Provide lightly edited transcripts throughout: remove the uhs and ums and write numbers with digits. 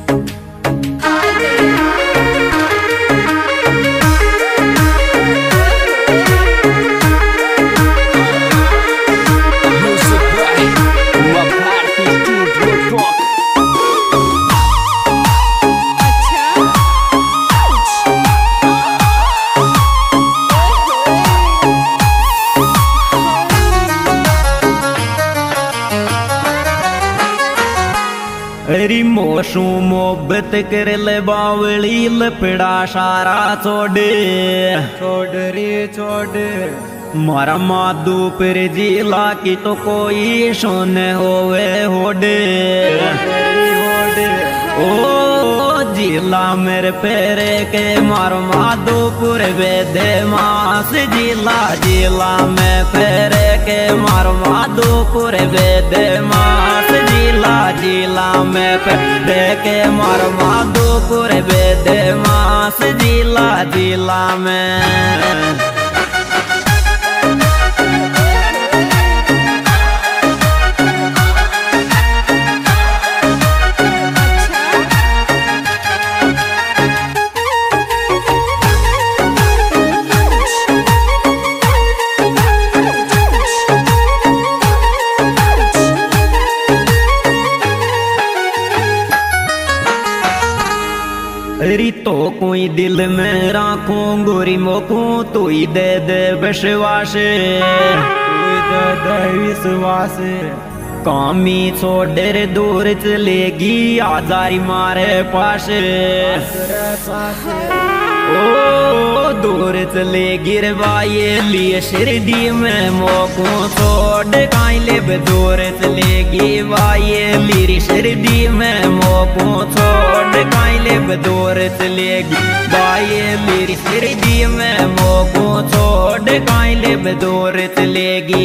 री मोशू मोहब्बत कर ले बावली लपड़ा सारा छोड़ छोड़ रे छोड़ मारा मादू पर जिला की तो कोई सोन होवे होडे ओ जिला मेरे पेरे के मारो माधोपुर वेदे मास जिला जिला में पेरे के मारो माधोपुर वेदे मास जिला जिला में पेरे के मारो माधोपुर वेदे मास जिला जिला में री तो कोई दिल में राखूं गोरी मोकू तू ही दे दे विश्वास विश्वास कामी छोड़ दूर चलेगी आजारी मारे पास ओ दूर चले गिरवाए लिए शिरडी में मोकू छोड़ काई ले दूर चलेगी वाये मेरी शिरडी में मोकू छोड़ काई ले दूर चलेगी वाये मेरी शिरडी में मोकू छोड़ काई ले दूर चलेगी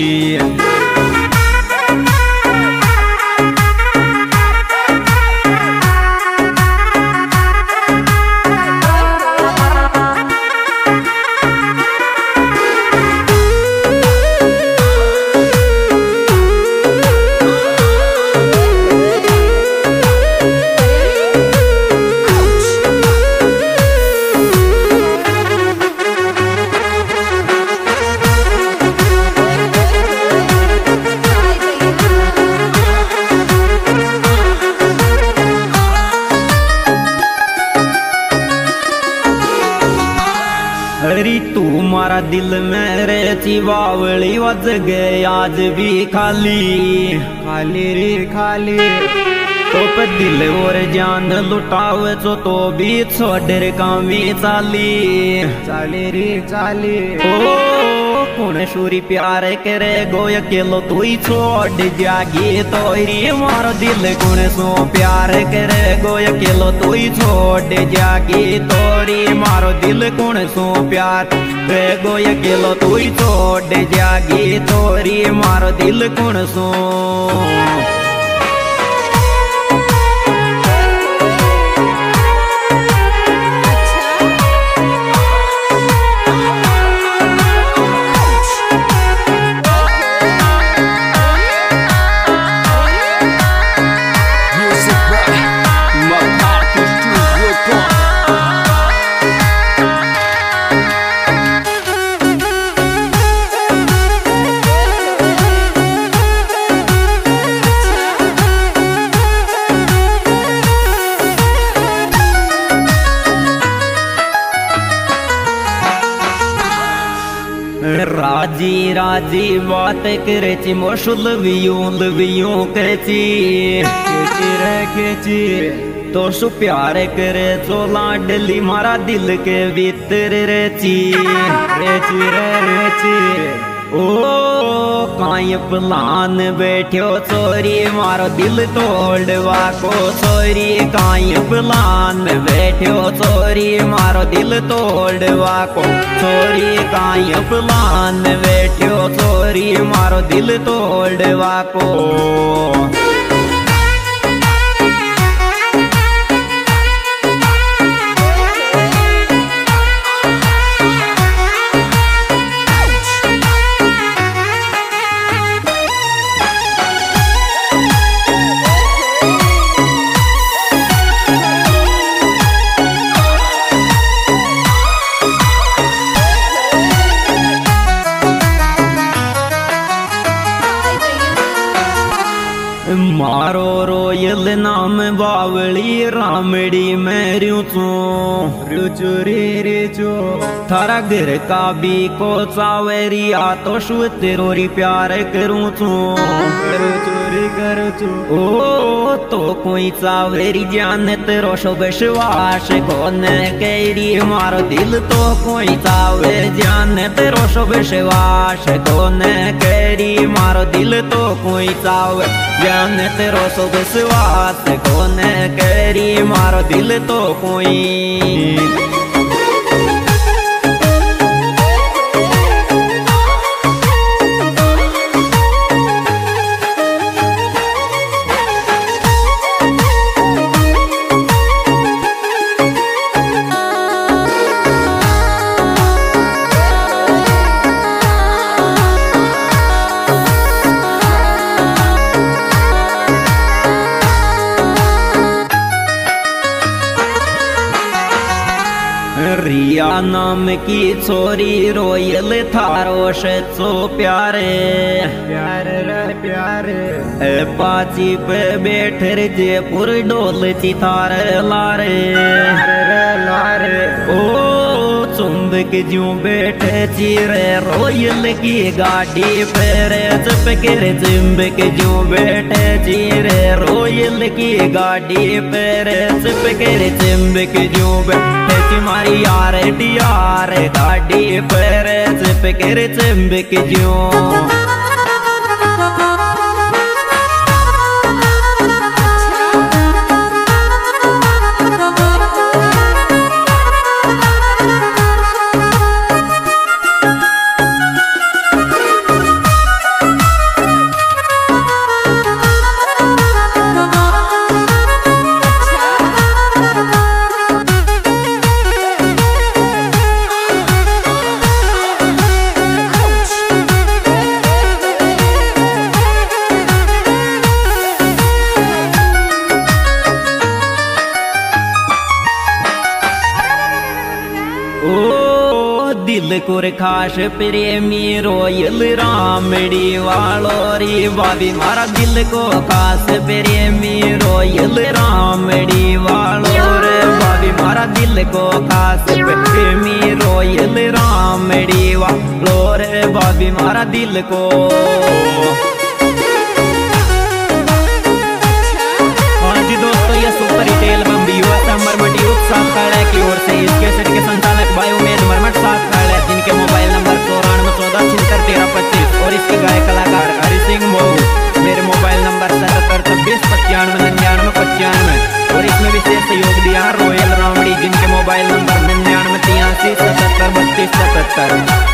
री तू मारा दिल में रे चिवावली वज गए आज भी खाली खाली रे खाली तो पे दिल और जान लुटावे तो भी छोड़ कामी चाली चाली रे चाली ओ कौन सूरी प्यार करे गोय केलो तू ही छोड़ जागी तोरी मारो दिल कौन सो प्यार करे गोय केलो तू ही छोड़ जागी तोरी मारो दिल कौन सो प्यार रे गोय केलो तू ही छोड़ जागी तोरी मारो दिल कौन सो राजी राजी बात करे ची मोशुल वियूं केची केची तो सु प्यार करे तो लाडली मारा दिल के भीतर रेची रेची रेची ओ काई प्लान बैठो चोरी मारो दिल तोड़वा को चोरी काई प्लान बैठो चोरी मारो दिल तोड़वा को चोरी काई प्लान बैठो चोरी मारो दिल तोड़वा को नाम बावली रामड़ी में रुचो रुचो रे चो थारा घर का भी को सावरिया तो शु तेरोरी प्यार करूँ चोरी करो चो ओ तो कोई सावरी जान तेरो शो विश्वास कौन केरी मारो दिल तो कोई सावे जान तेरो शो विश्वास कौन केरी मारो दिल तो कोई सावे जान तेरो शो विश्वास कौन केरी मारो दिल तो कोई रिया नाम की छोरी रोयल थारो सो प्यारे प्यारे रे प्यारे पाची पे बैठे रे जयपुर डोल चितार लारे लारे ओ चुंबक ज्यों बैठे चिरे रोयल की गाड़ी पे रे चपके रे चुंबक ज्यों बैठे चिरे रोयल की गाड़ी पे रे चपके रे चुंबक ज्यों बैठे मारी यार डियार गाड़ी पर चिपके रे चुंबक ज्यों दिल कुर खास प्रेमी रोयल रामड़ी वालो रे बाबी मारा दिल को खास प्रेमी रोयल रामड़ी वालो रे बाबी मारा दिल को खास प्रेमी रोयल रामड़ी वालो रे बाबी मारा दिल को जी दोस्तों ये सुपर रिटेल बम्बी मरमटी उत्साह खड़ा की ओर से इसके सेट के संचालक भाई उमेद मरमट साथ खड़े जिनके मोबाइल नंबर 9414 और इसके गायक कलाकार हरि सिंह मोहू मेरे मोबाइल नंबर 7726959995 और इसमें विशेष सहयोग दिया रोयल रामड़ी जिनके मोबाइल नंबर 9983773277।